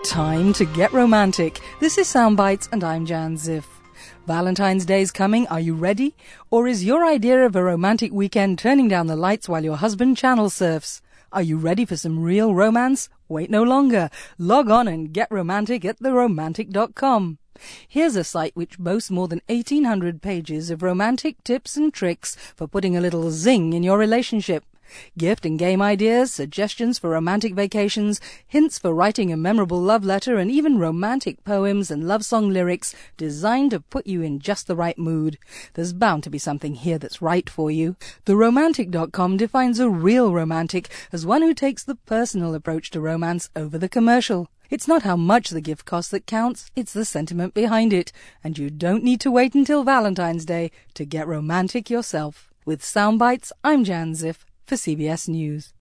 Time to get romantic. This is Soundbites and I'm Jan Ziff. Valentine's Day's coming. Are you ready? Or is your idea of a romantic weekend turning down the lights while your husband channel surfs? Are you ready for some real romance? Wait no longer. Log on and get romantic at theromantic.com. Here's a site which boasts more than 1,800 pages of romantic tips and tricks for putting a little zing in your relationship. Gift and game ideas, suggestions for romantic vacations, hints for writing a memorable love letter, and even romantic poems and love song lyrics designed to put you in just the right mood. There's bound to be something here that's right for you. TheRomantic.com defines a real romantic as one who takes the personal approach to romance over the commercial. It's not how much the gift costs that counts, it's the sentiment behind it. And you don't need to wait until Valentine's Day to get romantic yourself. With Soundbites, I'm Jan Ziff for CBS News.